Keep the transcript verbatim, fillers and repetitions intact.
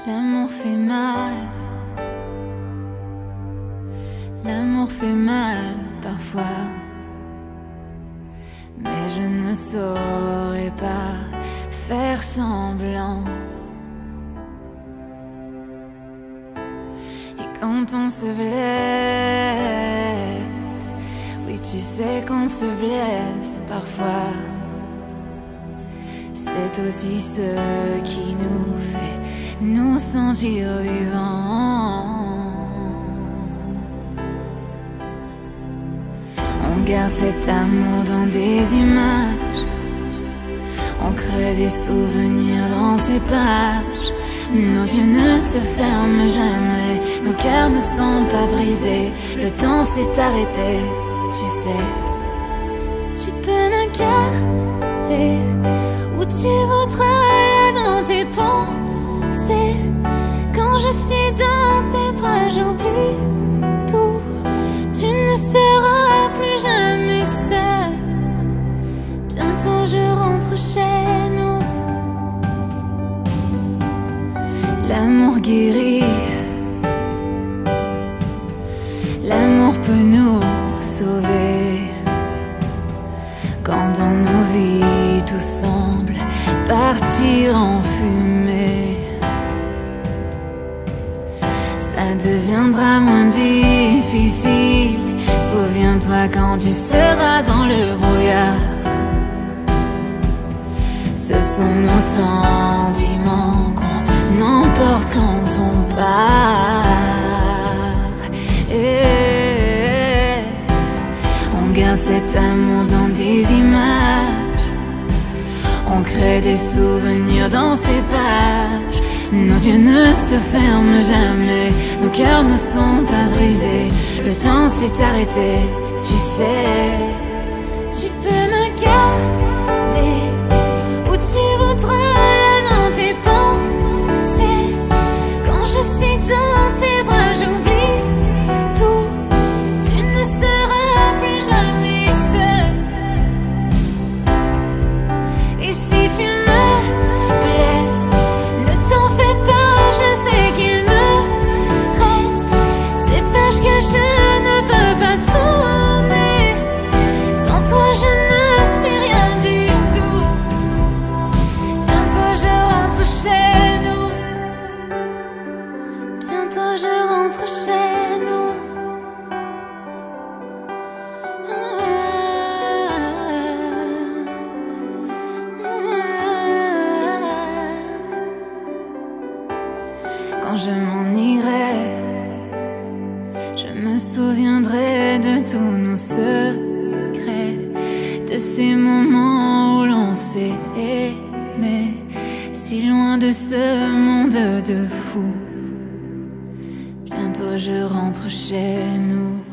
L'amour fait mal. L'amour fait mal parfois. Mais je ne saurais pas faire semblant. Et quand on se blesse, oui tu sais qu'on se blesse parfois. C'est aussi ce qui nous fait nous sentir vivants. On garde cet amour dans des images, on crée des souvenirs dans ces pages. Nos yeux ne se ferment jamais, nos cœurs ne sont pas brisés. Le temps s'est arrêté, tu sais. Tu peux me garder où tu voudras, là dans tes pensées. Quand je suis dans tes bras, j'oublie tout. Tu ne seras plus jamais seul. Bientôt je rentre chez nous. L'amour guérit. L'amour peut nous sauver. Quand dans nos vies tout semble partir en fumée, ça deviendra moins difficile. Souviens-toi quand tu seras dans le brouillard. Ce sont nos sentiments qu'on emporte quand on part. Et on garde cet amour dans des images, on crée des souvenirs dans ces pages. Nos yeux ne se ferment jamais, nos cœurs ne sont pas brisés. Le temps s'est arrêté, tu sais. Tu peux me garder où tu voudras, là dans tes pensées. Quand je suis dans tes bras, j'oublie tout. Tu ne seras plus jamais seul. Et si tu me blesses, ne t'en fais pas, je sais qu'il me reste ces pages que je ne peux pas tourner. Sans toi je ne suis rien du tout. Bientôt je rentre chez nous. Bientôt je rentre chez nous. Quand je m'en irai, je me souviendrai de tous nos secrets, de ces moments où l'on s'est aimé, si loin de ce monde de fous. Bientôt je rentre chez nous.